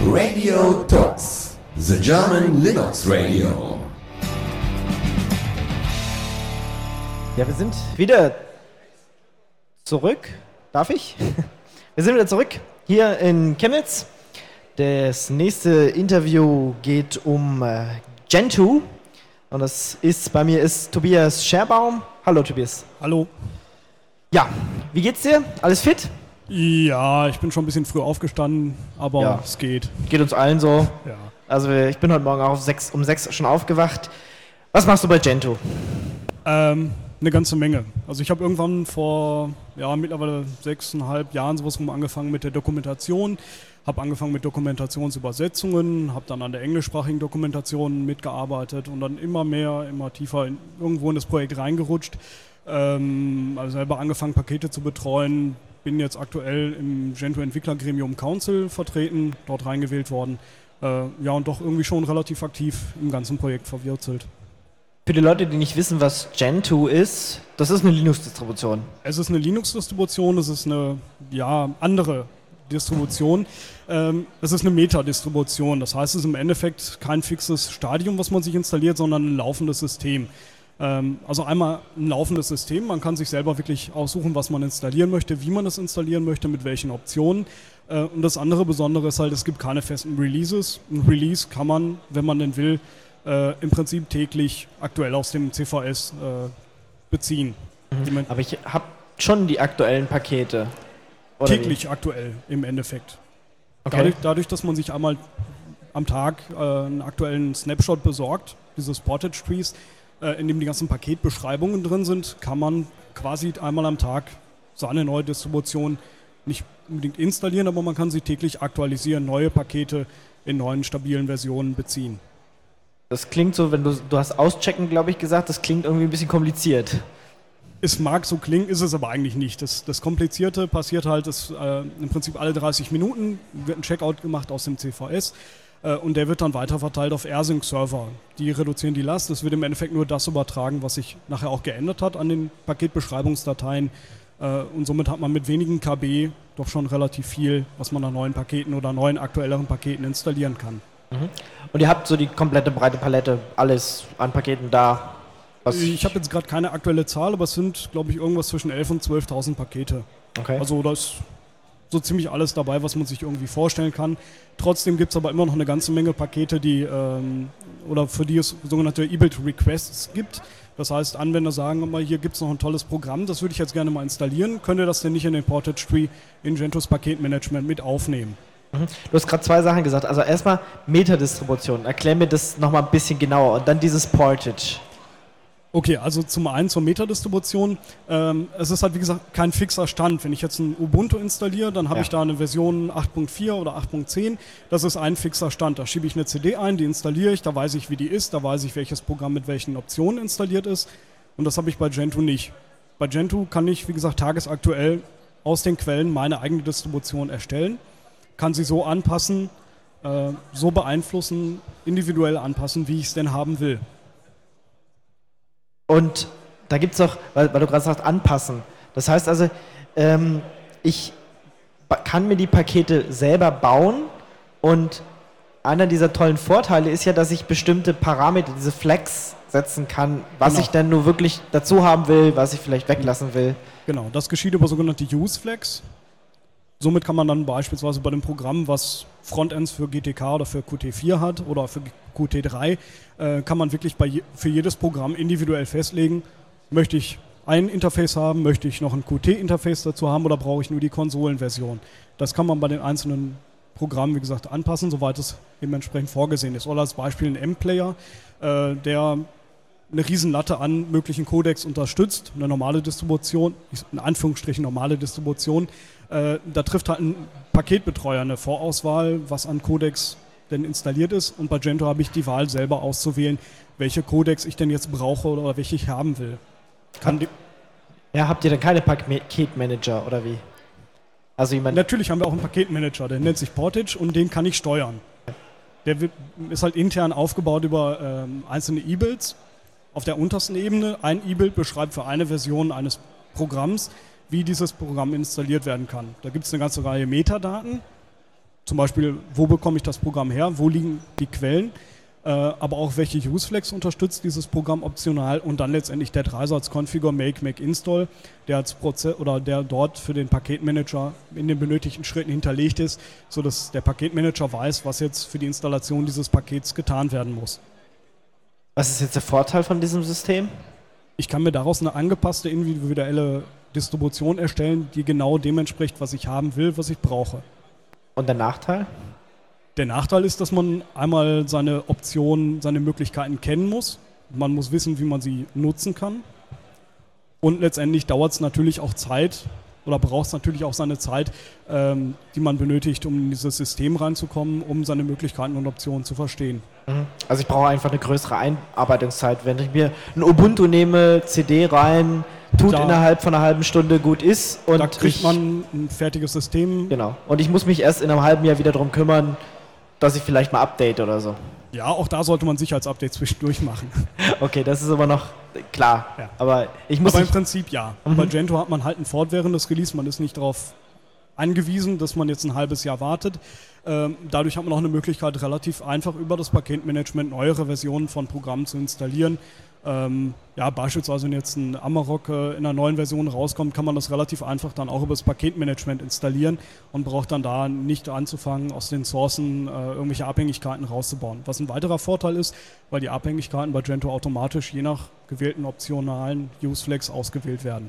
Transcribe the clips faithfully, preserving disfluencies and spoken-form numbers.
Radio Talks, the German Linux Radio. Ja, wir sind wieder zurück. Darf ich? Wir sind wieder zurück hier in Chemnitz. Das nächste Interview geht um äh, Gentoo. Und das ist, bei mir ist Tobias Scherbaum. Hallo Tobias. Hallo. Ja, wie geht's dir? Alles fit? Ja, ich bin schon ein bisschen früh aufgestanden, aber Ja. es geht. Geht uns allen so. Ja. Also ich bin heute Morgen auch auf sechs, um sechs schon aufgewacht. Was machst du bei Gentoo? Ähm, eine ganze Menge. Also ich habe irgendwann vor ja, mittlerweile sechseinhalb Jahren sowas rum angefangen mit der Dokumentation. Habe angefangen mit Dokumentationsübersetzungen, habe dann an der englischsprachigen Dokumentation mitgearbeitet und dann immer mehr, immer tiefer in, irgendwo in das Projekt reingerutscht. Ähm, also selber angefangen, Pakete zu betreuen. Bin jetzt aktuell im Gentoo-Entwicklergremium Council vertreten, dort reingewählt worden. Äh, ja, und doch irgendwie schon relativ aktiv im ganzen Projekt verwurzelt. Für die Leute, die nicht wissen, was Gentoo ist, das ist eine Linux-Distribution. Es ist eine Linux-Distribution, es ist eine ja, andere Distribution. Ähm, es ist eine Meta-Distribution, das heißt, es ist im Endeffekt kein fixes Stadium, was man sich installiert, sondern ein laufendes System. Ähm, also einmal ein laufendes System, man kann sich selber wirklich aussuchen, was man installieren möchte, wie man es installieren möchte, mit welchen Optionen. Äh, und das andere Besondere ist halt, es gibt keine festen Releases. Ein Release kann man, wenn man denn will, äh, im Prinzip täglich aktuell aus dem C V S äh, beziehen. Mhm. Aber ich habe schon die aktuellen Pakete. Oder Täglich wie? Aktuell im Endeffekt. Okay. Dadurch, dadurch, dass man sich einmal am Tag äh, einen aktuellen Snapshot besorgt, dieses Portage Trees, äh, in dem die ganzen Paketbeschreibungen drin sind, kann man quasi einmal am Tag seine neue Distribution nicht unbedingt installieren, aber man kann sie täglich aktualisieren, neue Pakete in neuen stabilen Versionen beziehen. Das klingt so, wenn du, du hast auschecken, glaube ich, gesagt, das klingt irgendwie ein bisschen kompliziert. Es mag so klingen, ist es aber eigentlich nicht. Das, das Komplizierte passiert halt, dass, äh, im Prinzip alle dreißig Minuten wird ein Checkout gemacht aus dem C V S äh, und der wird dann weiter verteilt auf AirSync-Server. Die reduzieren die Last, es wird im Endeffekt nur das übertragen, was sich nachher auch geändert hat an den Paketbeschreibungsdateien äh, und somit hat man mit wenigen K B doch schon relativ viel, was man an neuen Paketen oder neuen aktuelleren Paketen installieren kann. Mhm. Und ihr habt so die komplette breite Palette, alles an Paketen da? Was ich habe jetzt gerade keine aktuelle Zahl, aber es sind, glaube ich, irgendwas zwischen elftausend und zwölftausend Pakete. Okay. Also da ist so ziemlich alles dabei, was man sich irgendwie vorstellen kann. Trotzdem gibt es aber immer noch eine ganze Menge Pakete, die ähm, oder für die es sogenannte E-Build-Requests gibt. Das heißt, Anwender sagen immer, hier gibt es noch ein tolles Programm, das würde ich jetzt gerne mal installieren. Könnt ihr das denn nicht in den Portage Tree in Gentoos Paketmanagement mit aufnehmen? Mhm. Du hast gerade zwei Sachen gesagt. Also erstmal Meta-Distribution. Erklär mir das nochmal ein bisschen genauer. Und dann dieses Portage. Okay, also zum einen zur Meta-Distribution. Ähm, es ist halt, wie gesagt, kein fixer Stand. Wenn ich jetzt ein Ubuntu installiere, dann habe Ja. ich da eine Version acht Punkt vier oder acht Punkt zehn. Das ist ein fixer Stand. Da schiebe ich eine C D ein, die installiere ich, da weiß ich, wie die ist, da weiß ich, welches Programm mit welchen Optionen installiert ist. Und das habe ich bei Gentoo nicht. Bei Gentoo kann ich, wie gesagt, tagesaktuell aus den Quellen meine eigene Distribution erstellen, kann sie so anpassen, äh, so beeinflussen, individuell anpassen, wie ich es denn haben will. Und da gibt es auch, weil, weil du gerade sagst, anpassen. Das heißt also, ähm, ich ba- kann mir die Pakete selber bauen und einer dieser tollen Vorteile ist ja, dass ich bestimmte Parameter, diese Flags setzen kann, was Genau. ich dann nur wirklich dazu haben will, was ich vielleicht weglassen will. Genau, das geschieht über sogenannte Use-Flags. Somit kann man dann beispielsweise bei dem Programm, was Frontends für G T K oder für Qt vier hat oder für Qt drei, äh, kann man wirklich bei je, für jedes Programm individuell festlegen, möchte ich ein Interface haben, möchte ich noch ein Qt-Interface dazu haben oder brauche ich nur die Konsolenversion. Das kann man bei den einzelnen Programmen, wie gesagt, anpassen, soweit es eben entsprechend vorgesehen ist. Oder als Beispiel ein M-Player, äh, der eine Riesenlatte an möglichen Codecs unterstützt, eine normale Distribution, in Anführungsstrichen normale Distribution, äh, da trifft halt ein Paketbetreuer eine Vorauswahl, was an Codecs denn installiert ist und bei Gentoo habe ich die Wahl selber auszuwählen, welche Codecs ich denn jetzt brauche oder welche ich haben will. Kann die Ja, habt ihr dann keine Paketmanager oder wie? Also jemand Natürlich haben wir auch einen Paketmanager, der nennt sich Portage und den kann ich steuern. Der wird, ist halt intern aufgebaut über ähm, einzelne E-Builds. Auf der untersten Ebene, ein E-Build beschreibt für eine Version eines Programms, wie dieses Programm installiert werden kann. Da gibt es eine ganze Reihe Metadaten, zum Beispiel, wo bekomme ich das Programm her, wo liegen die Quellen, äh, aber auch welche Useflex unterstützt dieses Programm optional und dann letztendlich der Dreisatz Configure, Make, Make, Install, der als Prozess oder der dort für den Paketmanager in den benötigten Schritten hinterlegt ist, sodass der Paketmanager weiß, was jetzt für die Installation dieses Pakets getan werden muss. Was ist jetzt der Vorteil von diesem System? Ich kann mir daraus eine angepasste individuelle Distribution erstellen, die genau dem entspricht, was ich haben will, was ich brauche. Und der Nachteil? Der Nachteil ist, dass man einmal seine Optionen, seine Möglichkeiten kennen muss. Man muss wissen, wie man sie nutzen kann. Und letztendlich dauert es natürlich auch Zeit oder braucht es natürlich auch seine Zeit, ähm, die man benötigt, um in dieses System reinzukommen, um seine Möglichkeiten und Optionen zu verstehen. Also ich brauche einfach eine größere Einarbeitungszeit. Wenn ich mir ein Ubuntu nehme, C D rein, tut Da- innerhalb von einer halben Stunde gut ist und Da kriegt ich, man ein fertiges System. genau. Und ich muss mich erst in einem halben Jahr wieder darum kümmern, dass ich vielleicht mal update oder so. Ja, auch da sollte man Sicherheitsupdates zwischendurch machen. Okay, das ist aber noch klar. Ja. Aber ich muss Aber im nicht, Prinzip ja. Mhm. Bei Gentoo hat man halt ein fortwährendes Release, man ist nicht darauf angewiesen, dass man jetzt ein halbes Jahr wartet. Ähm, dadurch hat man auch eine Möglichkeit, relativ einfach über das Paketmanagement neuere Versionen von Programmen zu installieren. Ähm, ja, beispielsweise, wenn jetzt ein Amarok äh, in einer neuen Version rauskommt, kann man das relativ einfach dann auch über das Paketmanagement installieren und braucht dann da nicht anzufangen, aus den Sourcen äh, irgendwelche Abhängigkeiten rauszubauen. Was ein weiterer Vorteil ist, weil die Abhängigkeiten bei Gentoo automatisch je nach gewählten optionalen Useflex ausgewählt werden.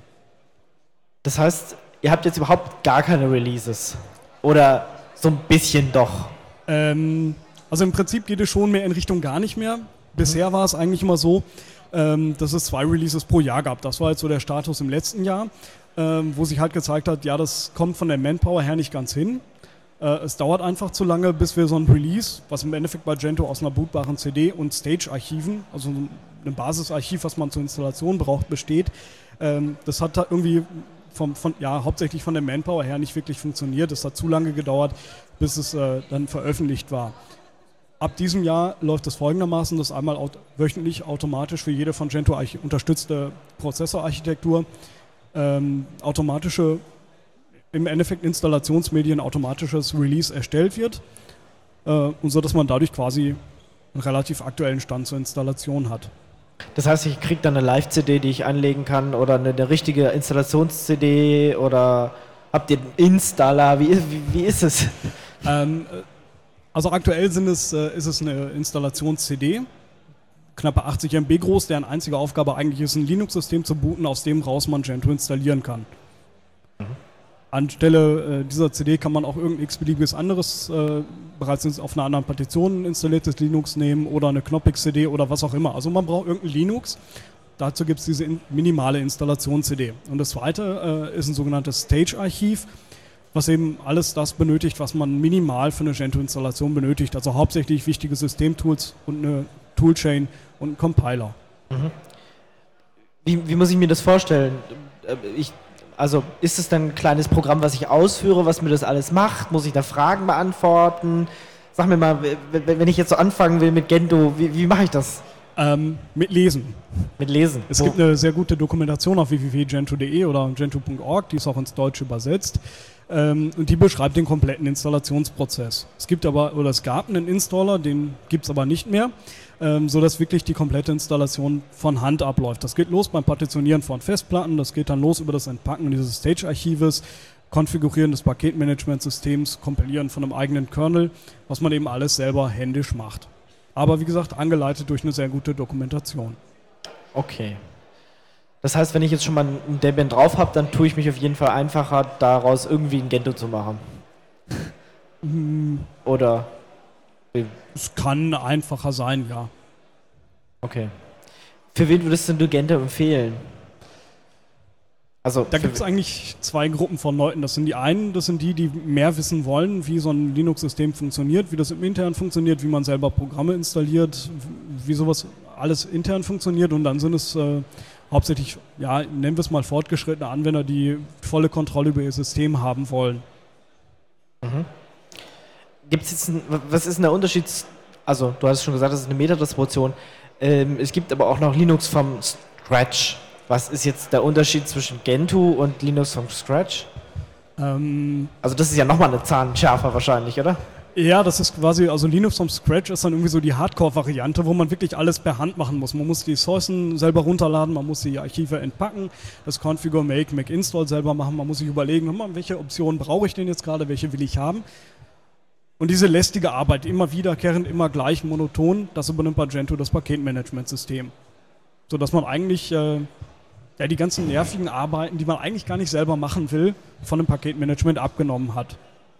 das heißt, ihr habt jetzt überhaupt gar keine Releases. Oder so ein bisschen doch. Ähm, also im Prinzip geht es schon mehr in Richtung gar nicht mehr. Bisher war es eigentlich immer so, ähm, dass es zwei Releases pro Jahr gab. Das war jetzt so der Status im letzten Jahr, ähm, wo sich halt gezeigt hat, ja, das kommt von der Manpower her nicht ganz hin. Äh, es dauert einfach zu lange, bis wir so ein Release, was im Endeffekt bei Gentoo aus einer bootbaren C D und Stage-Archiven, also ein Basisarchiv, was man zur Installation braucht, besteht. Ähm, das hat da irgendwie vom, von, ja, hauptsächlich von der Manpower her nicht wirklich funktioniert. Es hat zu lange gedauert, bis es äh, dann veröffentlicht war. Ab diesem Jahr läuft es folgendermaßen, dass einmal aut- wöchentlich automatisch für jede von Gentoo archi- unterstützte Prozessorarchitektur ähm, automatische, im Endeffekt Installationsmedien automatisches Release erstellt wird, äh, und so, dass man dadurch quasi einen relativ aktuellen Stand zur Installation hat. Das heißt, ich kriege dann eine Live-C D, die ich anlegen kann oder eine, eine richtige Installations-C D oder habt ihr einen Installer? Wie, wie, wie ist es? Ähm, also aktuell sind es, äh, ist es eine Installations-C D, knappe achtzig Megabyte groß, deren einzige Aufgabe eigentlich ist, ein Linux-System zu booten, aus dem raus man Gentoo installieren kann. Mhm. Anstelle äh, dieser C D kann man auch irgendein x-beliebiges anderes, äh, bereits auf einer anderen Partition installiertes Linux nehmen oder eine Knoppix-C D oder was auch immer. Also man braucht irgendein Linux. Dazu gibt es diese in, minimale Installations-C D. Und das zweite äh, ist ein sogenanntes Stage-Archiv, was eben alles das benötigt, was man minimal für eine Gentoo-Installation benötigt. Also hauptsächlich wichtige Systemtools und eine Toolchain und einen Compiler. Mhm. Wie, wie muss ich mir das vorstellen? Äh, Ich, also ist es dann ein kleines Programm, was ich ausführe, was mir das alles macht? Muss ich da Fragen beantworten? Sag mir mal, w- w- wenn ich jetzt so anfangen will mit Gentoo, wie, wie mache ich das? Ähm, mit Lesen. Mit Lesen? Es Wo- gibt eine sehr gute Dokumentation auf w w w punkt gentoo punkt d e oder gentoo punkt org, die ist auch ins Deutsche übersetzt. Ähm, und die beschreibt den kompletten Installationsprozess. Es gibt aber, oder es gab einen Installer, den gibt es aber nicht mehr, ähm, sodass wirklich die komplette Installation von Hand abläuft. Das geht los beim Partitionieren von Festplatten, das geht dann los über das Entpacken dieses Stage-Archives, Konfigurieren des Paketmanagementsystems, Kompilieren von einem eigenen Kernel, was man eben alles selber händisch macht. Aber wie gesagt, angeleitet durch eine sehr gute Dokumentation. Okay. Das heißt, wenn ich jetzt schon mal ein Debian drauf habe, dann tue ich mich auf jeden Fall einfacher, daraus irgendwie ein Gentoo zu machen. Oder? Es kann einfacher sein, ja. Okay. Für wen würdest denn du Gentoo empfehlen? Also Da für- gibt es eigentlich zwei Gruppen von Leuten. Das sind die einen, das sind die, die mehr wissen wollen, wie so ein Linux-System funktioniert, wie das im Intern funktioniert, wie man selber Programme installiert, wie sowas alles intern funktioniert. Und dann sind es äh, hauptsächlich, ja, nennen wir es mal fortgeschrittene Anwender, die volle Kontrolle über ihr System haben wollen. Gibt's jetzt ein, was ist denn der Unterschied? Also, du hast schon gesagt, das ist eine Metadistribution. Ähm, es gibt aber auch noch Linux vom Scratch. Was ist jetzt der Unterschied zwischen Gentoo und Linux vom Scratch? Ähm, Also das ist ja nochmal eine Zahn schärfer wahrscheinlich, oder? Ja, das ist quasi, also Linux from Scratch ist dann irgendwie so die Hardcore-Variante, wo man wirklich alles per Hand machen muss. Man muss die Sourcen selber runterladen, man muss die Archive entpacken, das Configure, Make, Make Install selber machen, man muss sich überlegen, welche Optionen brauche ich denn jetzt gerade, welche will ich haben. Und diese lästige Arbeit, immer wiederkehrend, immer gleich monoton, das übernimmt bei Gentoo das Paketmanagementsystem. Sodass man eigentlich äh, ja, die ganzen nervigen Arbeiten, die man eigentlich gar nicht selber machen will, von dem Paketmanagement abgenommen hat.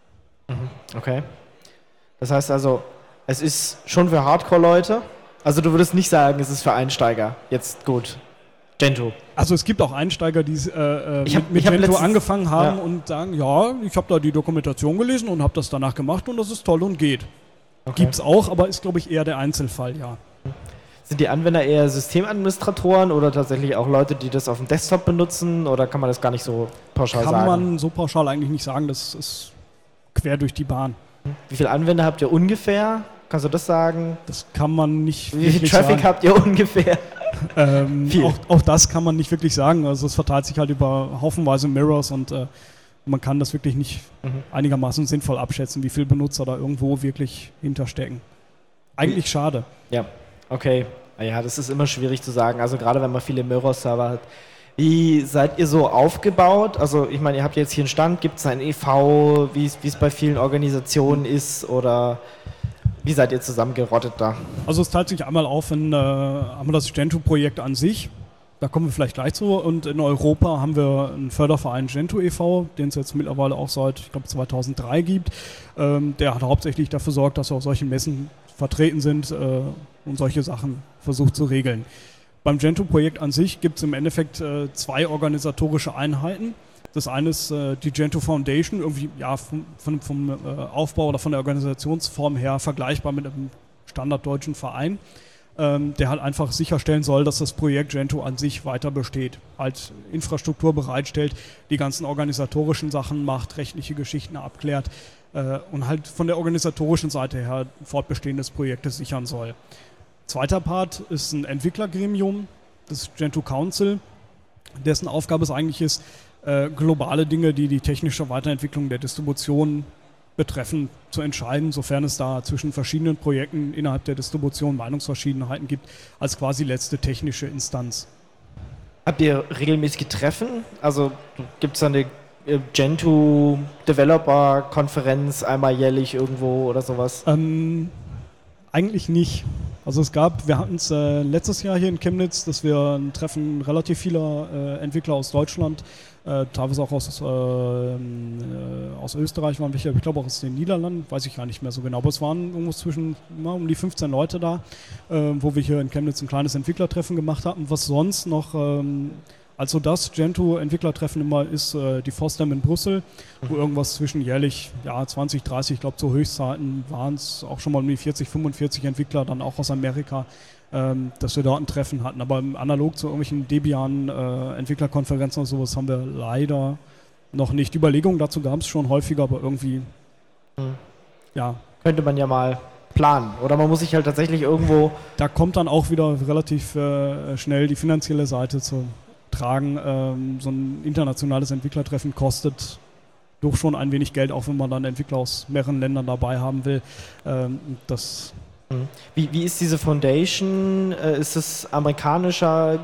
Okay. Das heißt also, es ist schon für Hardcore-Leute. Also du würdest nicht sagen, es ist für Einsteiger. Jetzt gut. Gentoo. Also es gibt auch Einsteiger, die äh, Ich hab- mit, ich hab mit Gentoo letztens- angefangen haben ja. und sagen, ja, ich habe da die Dokumentation gelesen und habe das danach gemacht und das ist toll und geht. Okay. Gibt's auch, aber ist, glaube ich, eher der Einzelfall, ja. Sind die Anwender eher Systemadministratoren oder tatsächlich auch Leute, die das auf dem Desktop benutzen? Oder kann man das gar nicht so pauschal Kann sagen? man so pauschal eigentlich nicht sagen, das ist quer durch die Bahn. Wie viele Anwender habt ihr ungefähr? Kannst du das sagen? Das kann man nicht Wie viel wirklich Traffic sagen. habt ihr ungefähr? Ähm, Viel. auch, auch das kann man nicht wirklich sagen. Also es verteilt sich halt über haufenweise Mirrors und äh, man kann das wirklich nicht Mhm. einigermaßen sinnvoll abschätzen, wie viele Benutzer da irgendwo wirklich hinterstecken. Eigentlich schade. Ja, okay. Ah ja, das ist immer schwierig zu sagen. Also gerade wenn man viele Mirror-Server hat. Wie seid ihr so aufgebaut? Also ich meine, ihr habt jetzt hier einen Stand, gibt es ein E V, wie es wie es bei vielen Organisationen ist oder wie seid ihr zusammengerottet da? Also es teilt sich einmal auf in äh, haben wir das Gentoo-Projekt an sich. Da kommen wir vielleicht gleich zu. Und in Europa haben wir einen Förderverein Gentoo e V, den es jetzt mittlerweile auch seit, ich glaube, zweitausenddrei gibt. Ähm, der hat hauptsächlich dafür gesorgt, dass wir auf solchen Messen vertreten sind äh, und solche Sachen versucht zu regeln. Beim Gentoo-Projekt an sich gibt es im Endeffekt äh, zwei organisatorische Einheiten. Das eine ist äh, die Gentoo Foundation, irgendwie ja, vom, vom, vom äh, Aufbau oder von der Organisationsform her vergleichbar mit einem standarddeutschen Verein, ähm, der halt einfach sicherstellen soll, dass das Projekt Gentoo an sich weiter besteht, halt Infrastruktur bereitstellt, die ganzen organisatorischen Sachen macht, rechtliche Geschichten abklärt äh, und halt von der organisatorischen Seite her Fortbestehen des Projektes sichern soll. Zweiter Part ist ein Entwicklergremium, das Gentoo Council, dessen Aufgabe es eigentlich ist, äh, globale Dinge, die die technische Weiterentwicklung der Distribution betreffen, zu entscheiden, sofern es da zwischen verschiedenen Projekten innerhalb der Distribution Meinungsverschiedenheiten gibt, als quasi letzte technische Instanz. Habt ihr regelmäßige Treffen? Also gibt es eine äh, Gentoo Developer Konferenz einmal jährlich irgendwo oder sowas? Ähm, eigentlich nicht. Also es gab, wir hatten es äh, letztes Jahr hier in Chemnitz, dass wir ein Treffen relativ vieler äh, Entwickler aus Deutschland, äh, teilweise auch aus, äh, äh, aus Österreich waren welche, ich glaube auch aus den Niederlanden, weiß ich gar nicht mehr so genau, aber es waren irgendwo zwischen na, um die fünfzehn Leute da, äh, wo wir hier in Chemnitz ein kleines Entwicklertreffen gemacht hatten. Was sonst noch, ähm, also das Gentoo-Entwicklertreffen immer ist äh, die FOSDEM in Brüssel, wo irgendwas zwischen jährlich ja, zwanzig, dreißig, ich glaube zu Höchstzeiten waren es auch schon mal um die vierzig, fünfundvierzig Entwickler, dann auch aus Amerika, ähm, dass wir dort ein Treffen hatten. Aber analog zu irgendwelchen Debian-Entwicklerkonferenzen äh, oder sowas haben wir leider noch nicht. Die Überlegungen dazu gab es schon häufiger, aber irgendwie, Hm. ja, Könnte man ja mal planen. Oder man muss sich halt tatsächlich irgendwo. da kommt dann auch wieder relativ äh, schnell die finanzielle Seite zu tragen. Ähm, so ein internationales Entwicklertreffen kostet doch schon ein wenig Geld, auch wenn man dann Entwickler aus mehreren Ländern dabei haben will. Ähm, das Hm. Wie, wie ist diese Foundation? Äh, Ist es amerikanischer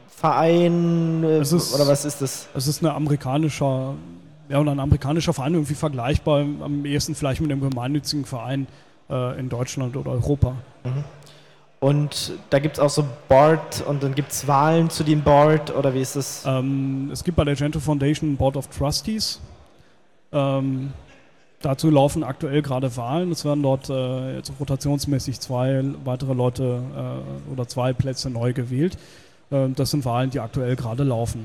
Verein äh, Es ist- oder was ist das? Es ist eine amerikanischer, ja, und ein amerikanischer Verein irgendwie vergleichbar, am ehesten vielleicht mit einem gemeinnützigen Verein äh, in Deutschland oder Europa. Und da gibt es auch so Board und dann gibt es Wahlen zu dem Board oder wie ist das? Ähm, es gibt bei der Gentoo Foundation ein Board of Trustees. Ähm, dazu laufen aktuell gerade Wahlen. Es werden dort äh, jetzt rotationsmäßig zwei weitere Leute äh, oder zwei Plätze neu gewählt. Ähm, das sind Wahlen, die aktuell gerade laufen.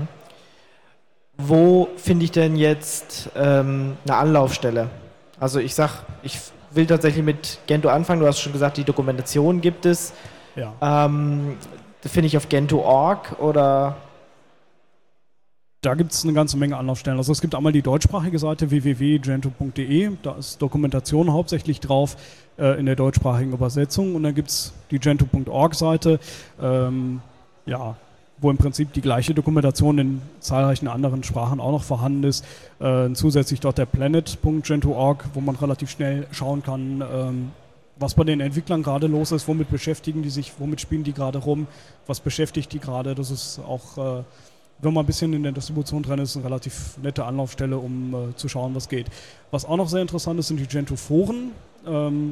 Wo finde ich denn jetzt ähm, eine Anlaufstelle? Also ich sag, ich will tatsächlich mit Gentoo anfangen. Du hast schon gesagt, die Dokumentation gibt es. Ja. Ähm, das finde ich auf gentoo punkt org oder Da gibt es eine ganze Menge Anlaufstellen. Also es gibt einmal die deutschsprachige Seite w w w punkt gentoo punkt d e, da ist Dokumentation hauptsächlich drauf äh, in der deutschsprachigen Übersetzung und dann gibt es die gentoo punkt org Seite. Ähm, ja, wo im Prinzip die gleiche Dokumentation in zahlreichen anderen Sprachen auch noch vorhanden ist. Äh, zusätzlich dort der planet punkt gentoo punkt org, wo man relativ schnell schauen kann, ähm, was bei den Entwicklern gerade los ist, womit beschäftigen die sich, womit spielen die gerade rum, was beschäftigt die gerade. Das ist auch, äh, wenn man ein bisschen in der Distribution drin ist, eine relativ nette Anlaufstelle, um äh, zu schauen, was geht. Was auch noch sehr interessant ist, sind die Gentoo-Foren. Ähm,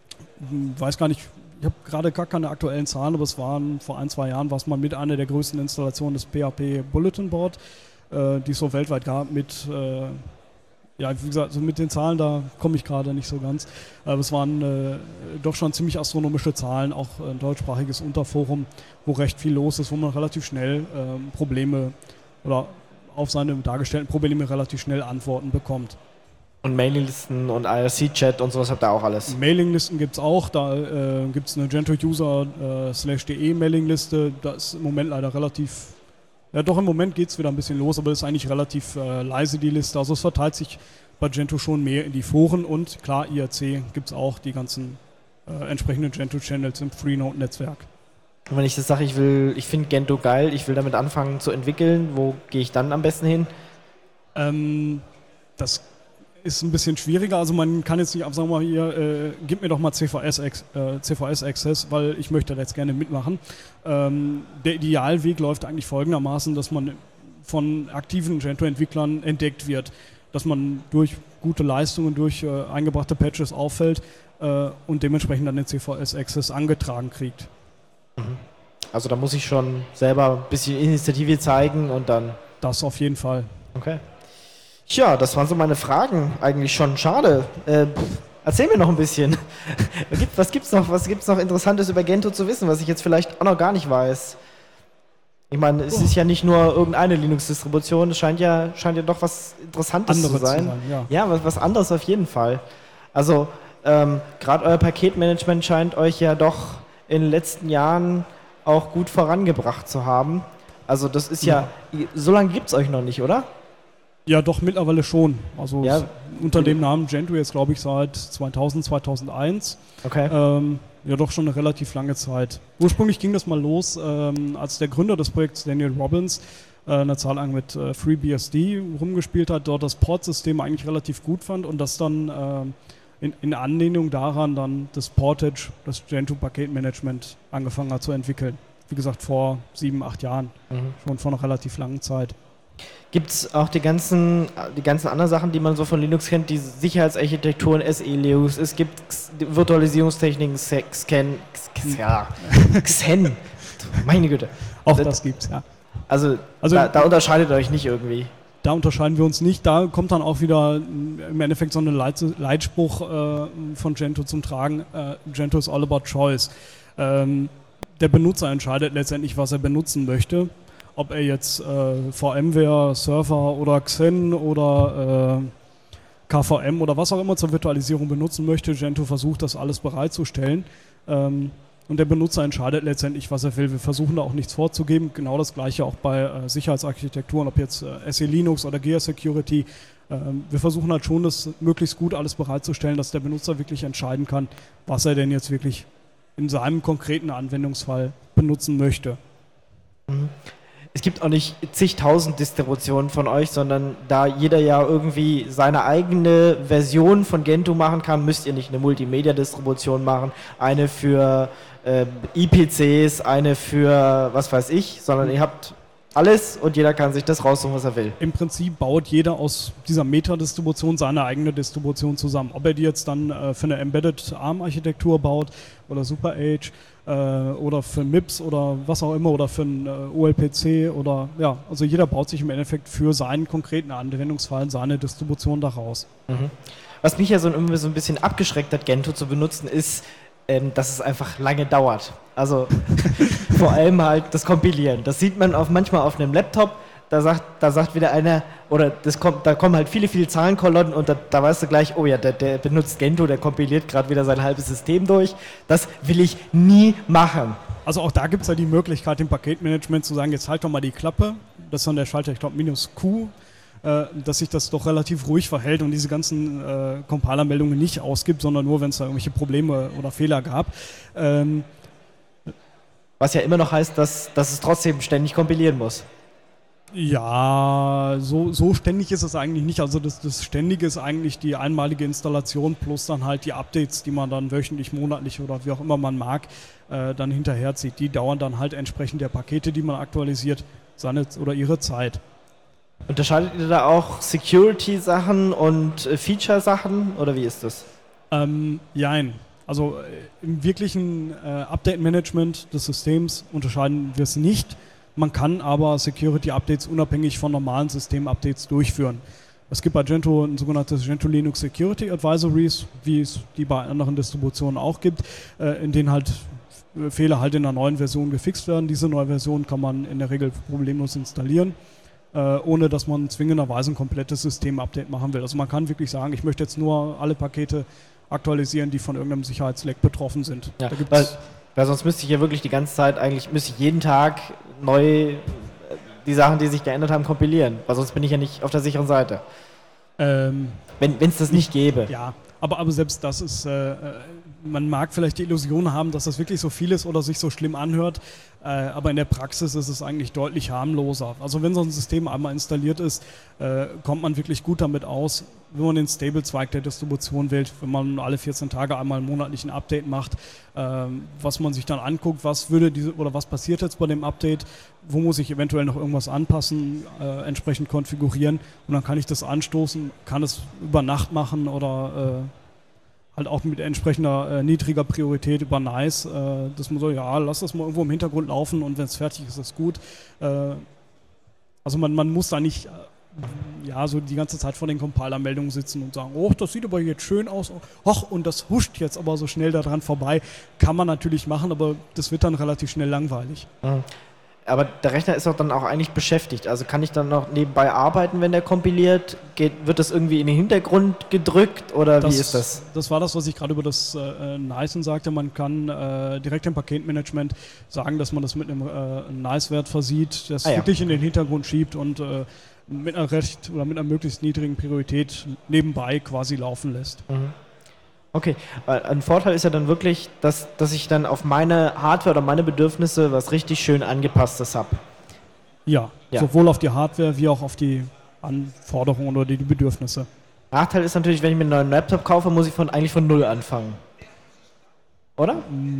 weiß gar nicht, ich habe gerade gar keine aktuellen Zahlen, aber es waren vor ein, zwei Jahren, war es mal mit einer der größten Installationen des P H P Bulletin Board, äh, die es so weltweit gab, mit, äh, ja, wie gesagt, also mit den Zahlen, da komme ich gerade nicht so ganz, aber es waren äh, doch schon ziemlich astronomische Zahlen, auch ein deutschsprachiges Unterforum, wo recht viel los ist, wo man relativ schnell äh, Probleme oder auf seine dargestellten Probleme relativ schnell Antworten bekommt. Und Mailinglisten und I R C-Chat und sowas habt ihr auch alles? Mailinglisten gibt es auch, da äh, gibt es eine Gentoo-User äh, slash de Mailingliste, da ist im Moment leider relativ, ja doch im Moment geht es wieder ein bisschen los, aber das ist eigentlich relativ äh, leise die Liste, also es verteilt sich bei Gentoo schon mehr in die Foren und klar, I R C gibt es auch die ganzen äh, entsprechenden Gentoo-Channels im Freenode-Netzwerk. Und wenn ich das sage, ich will, ich finde Gentoo geil, ich will damit anfangen zu entwickeln, wo gehe ich dann am besten hin? Ähm, das ist ein bisschen schwieriger, also man kann jetzt nicht einfach sagen, mal hier, äh, gib mir doch mal C V S, äh, C V S-Access, weil ich möchte da jetzt gerne mitmachen. Ähm, der Idealweg läuft eigentlich folgendermaßen, dass man von aktiven Gentoo-Entwicklern entdeckt wird, dass man durch gute Leistungen, durch äh, eingebrachte Patches auffällt äh, und dementsprechend dann den C V S-Access angetragen kriegt. Also da muss ich schon selber ein bisschen Initiative zeigen und dann... Das auf jeden Fall. Okay. Tja, das waren so meine Fragen. Eigentlich schon schade. Äh, erzähl mir noch ein bisschen. Was gibt's noch, was gibt's noch Interessantes über Gentoo zu wissen, was ich jetzt vielleicht auch noch gar nicht weiß? Ich meine, es Oh. ist ja nicht nur irgendeine Linux-Distribution, es scheint ja, scheint ja doch was Interessantes Andere zu sein. zu sein, ja. Ja, was, was anderes auf jeden Fall. Also, ähm, gerade euer Paketmanagement scheint euch ja doch in den letzten Jahren auch gut vorangebracht zu haben. Also das ist ja, so lange gibt es euch noch nicht, oder? Ja, doch, mittlerweile schon. Also Ja. s- unter dem Namen Gentoo jetzt, glaube ich, seit zweitausend, zweitausendeins. Okay. Ähm, ja, doch schon eine relativ lange Zeit. Ursprünglich ging das mal los, ähm, als der Gründer des Projekts, Daniel Robbins, äh, eine Zeit lang mit äh, FreeBSD rumgespielt hat, dort das Port-System eigentlich relativ gut fand und das dann ähm, in, in Anlehnung daran dann das Portage, das Gentoo-Paketmanagement angefangen hat zu entwickeln. Wie gesagt, vor sieben, acht Jahren, Mhm. schon vor einer relativ langen Zeit. Gibt es auch die ganzen, die ganzen anderen Sachen, die man so von Linux kennt, die Sicherheitsarchitekturen, S E Linux, es gibt X- Virtualisierungstechniken, Se- Xen, X- ja, Xen, meine Güte. Auch Das- das gibt's, ja. Also, Also- da, da unterscheidet ihr euch nicht irgendwie. Da unterscheiden wir uns nicht. Da kommt dann auch wieder im Endeffekt so ein Leit Leitspruch äh, von Gentoo zum Tragen. Äh, Gentoo is all about choice. Ähm, der Benutzer entscheidet letztendlich, was er benutzen möchte. Ob er jetzt äh, VMware, Server oder Xen oder äh, K V M oder was auch immer zur Virtualisierung benutzen möchte. Gentoo versucht, das alles bereitzustellen. Ähm, Und der Benutzer entscheidet letztendlich, was er will. Wir versuchen da auch nichts vorzugeben. Genau das Gleiche auch bei äh, Sicherheitsarchitekturen, ob jetzt äh, S E Linux oder G A Security. Ähm, wir versuchen halt schon, das möglichst gut alles bereitzustellen, dass der Benutzer wirklich entscheiden kann, was er denn jetzt wirklich in seinem konkreten Anwendungsfall benutzen möchte. Es gibt auch nicht zigtausend Distributionen von euch, sondern da jeder ja irgendwie seine eigene Version von Gentoo machen kann, müsst ihr nicht eine Multimedia-Distribution machen, eine für äh, I P Cs, eine für was weiß ich, sondern ihr habt alles und jeder kann sich das raussuchen, was er will. Im Prinzip baut jeder aus dieser Meta-Distribution seine eigene Distribution zusammen. Ob er die jetzt dann äh, für eine Embedded ARM-Architektur baut oder SuperH äh, oder für M I P S oder was auch immer oder für ein äh, O L P C oder ja, also jeder baut sich im Endeffekt für seinen konkreten Anwendungsfall seine Distribution daraus. Mhm. Was mich ja so, irgendwie so ein bisschen abgeschreckt hat, Gentoo zu benutzen, ist, ähm, dass es einfach lange dauert. Also vor allem halt das Kompilieren. Das sieht man auf, manchmal auf einem Laptop, da sagt, da sagt wieder einer, oder das kommt, da kommen halt viele, viele Zahlenkolonnen und da, da weißt du gleich, oh ja, der, der benutzt Gentoo, der kompiliert gerade wieder sein halbes System durch. Das will ich nie machen. Also auch da gibt es ja die Möglichkeit, im Paketmanagement zu sagen, jetzt halt doch mal die Klappe, das ist dann der Schalter, ich glaube, minus Q, äh, dass sich das doch relativ ruhig verhält und diese ganzen äh, Compiler-Meldungen nicht ausgibt, sondern nur, wenn es da irgendwelche Probleme oder Fehler gab. Ähm, Was ja immer noch heißt, dass, dass es trotzdem ständig kompilieren muss. Ja, so, so ständig ist es eigentlich nicht. Also das, das Ständige ist eigentlich die einmalige Installation plus dann halt die Updates, die man dann wöchentlich, monatlich oder wie auch immer man mag, äh, dann hinterherzieht. Die dauern dann halt entsprechend der Pakete, die man aktualisiert, seine oder ihre Zeit. Unterscheidet ihr da auch Security-Sachen und äh, Feature-Sachen oder wie ist das? Ähm, jein. Also äh, im wirklichen äh, Update-Management des Systems unterscheiden wir es nicht. Man kann aber Security-Updates unabhängig von normalen System-Updates durchführen. Es gibt bei Gentoo ein sogenanntes Gentoo Linux Security Advisories, wie es die bei anderen Distributionen auch gibt, äh, in denen halt Fehler halt in der neuen Version gefixt werden. Diese neue Version kann man in der Regel problemlos installieren, äh, ohne dass man zwingenderweise ein komplettes System-Update machen will. Also man kann wirklich sagen, ich möchte jetzt nur alle Pakete aktualisieren, die von irgendeinem Sicherheitsleck betroffen sind. Ja, da gibt's weil, weil sonst müsste ich ja wirklich die ganze Zeit, eigentlich müsste ich jeden Tag neu die Sachen, die sich geändert haben, kompilieren. Weil sonst bin ich ja nicht auf der sicheren Seite. ähm, Wenn es das nicht gäbe. Ja, aber, aber selbst das ist, äh, man mag vielleicht die Illusion haben, dass das wirklich so viel ist oder sich so schlimm anhört, äh, aber in der Praxis ist es eigentlich deutlich harmloser. Also wenn so ein System einmal installiert ist, äh, kommt man wirklich gut damit aus, wenn man den Stable-Zweig der Distribution wählt, wenn man alle vierzehn Tage einmal monatlich ein Update macht, äh, was man sich dann anguckt, was würde diese oder was passiert jetzt bei dem Update, wo muss ich eventuell noch irgendwas anpassen, äh, entsprechend konfigurieren und dann kann ich das anstoßen, kann es über Nacht machen oder äh, halt auch mit entsprechender äh, niedriger Priorität über Nice, äh, dass man so, ja, lass das mal irgendwo im Hintergrund laufen und wenn es fertig ist, ist es gut. Äh, also man, man muss da nicht äh, ja, so die ganze Zeit vor den Compiler-Meldungen sitzen und sagen, oh, das sieht aber jetzt schön aus, och, und das huscht jetzt aber so schnell daran vorbei. Kann man natürlich machen, aber das wird dann relativ schnell langweilig. Mhm. Aber der Rechner ist doch dann auch eigentlich beschäftigt. Also kann ich dann noch nebenbei arbeiten, wenn der kompiliert? Geht, wird das irgendwie in den Hintergrund gedrückt oder Das, wie ist das? Das war das, was ich gerade über das äh, Nicen sagte. Man kann äh, direkt im Paketmanagement sagen, dass man das mit einem äh, Nice-Wert versieht, das Ah, ja. wirklich in den Hintergrund schiebt und äh, mit einer recht oder mit einer möglichst niedrigen Priorität nebenbei quasi laufen lässt. Mhm. Okay, weil ein Vorteil ist ja dann wirklich, dass, dass ich dann auf meine Hardware oder meine Bedürfnisse was richtig schön angepasstes habe. Ja, Ja. sowohl auf die Hardware wie auch auf die Anforderungen oder die, die Bedürfnisse. Nachteil ist natürlich, wenn ich mir einen neuen Laptop kaufe, muss ich von, eigentlich von Null anfangen. Oder?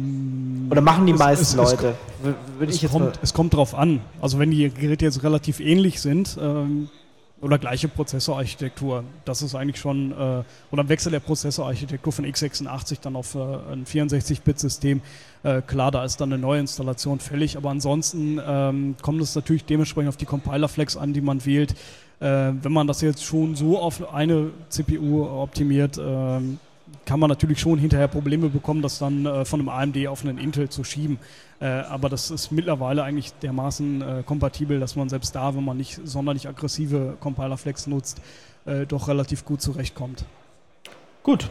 Oder machen die Es- meisten es- es- Leute? W- Würde ich Es jetzt mal, kommt, es kommt drauf an. Also wenn die Geräte jetzt relativ ähnlich sind ähm, oder gleiche Prozessorarchitektur, das ist eigentlich schon, äh, oder ein Wechsel der Prozessorarchitektur von x sechsundachtzig dann auf äh, ein vierundsechzig-Bit-System, äh, klar, da ist dann eine neue Installation fällig, aber ansonsten ähm, kommt es natürlich dementsprechend auf die Compiler-Flex an, die man wählt. Äh, wenn man das jetzt schon so auf eine C P U optimiert, ähm, kann man natürlich schon hinterher Probleme bekommen, das dann äh, von einem A M D auf einen Intel zu schieben. Äh, aber das ist mittlerweile eigentlich dermaßen äh, kompatibel, dass man selbst da, wenn man nicht sonderlich aggressive Compiler-Flex nutzt, äh, doch relativ gut zurechtkommt. gut.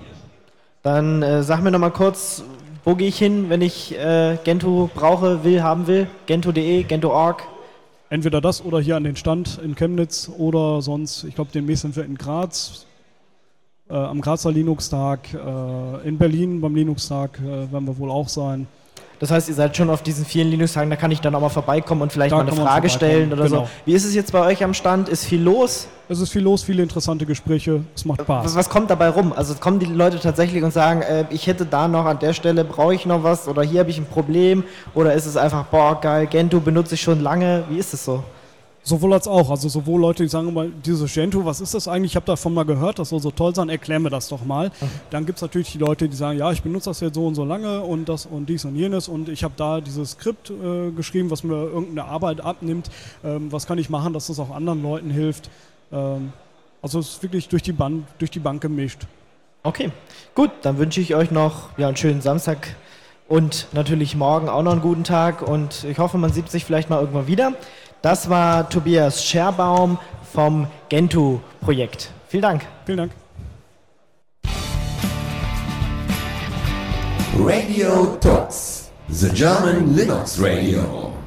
Dann äh, sag mir nochmal kurz, wo gehe ich hin, wenn ich äh, Gentoo brauche, will, haben will? Gentoo punkt de, Gentoo punkt org. Entweder das oder hier an den Stand in Chemnitz oder sonst, ich glaube, demnächst sind wir in Graz, äh, am Grazer Linux-Tag, äh, in Berlin beim Linux-Tag äh, werden wir wohl auch sein. Das heißt, ihr seid schon auf diesen vielen Linux-Tagen, da kann ich dann auch mal vorbeikommen und vielleicht Da mal eine kann man Frage vorbeikommen, stellen oder genau. so. Wie ist es jetzt bei euch am Stand? Ist viel los? Es ist viel los, viele interessante Gespräche, es macht Spaß. Was, was kommt dabei rum? Also kommen die Leute tatsächlich und sagen, äh, ich hätte da noch an der Stelle, brauche ich noch was oder hier habe ich ein Problem oder ist es einfach, boah geil, Gentoo benutze ich schon lange, wie ist es so? Sowohl als auch, also sowohl Leute, die sagen immer, dieses Gentoo, was ist das eigentlich? Ich habe davon mal gehört, das soll so toll sein, erklär mir das doch mal. Mhm. Dann gibt es natürlich die Leute, die sagen, ja, ich benutze das jetzt so und so lange und das und dies und jenes und ich habe da dieses Skript äh, geschrieben, was mir irgendeine Arbeit abnimmt. Ähm, was kann ich machen, dass das auch anderen Leuten hilft? Ähm, also es ist wirklich durch die, Ban- durch die Bank gemischt. Okay, gut, dann wünsche ich euch noch ja, einen schönen Samstag und natürlich morgen auch noch einen guten Tag und ich hoffe, man sieht sich vielleicht mal irgendwann wieder. Das war Tobias Scherbaum vom Gentoo-Projekt. Vielen Dank. Vielen Dank. Radio Talks, the German Linux Radio.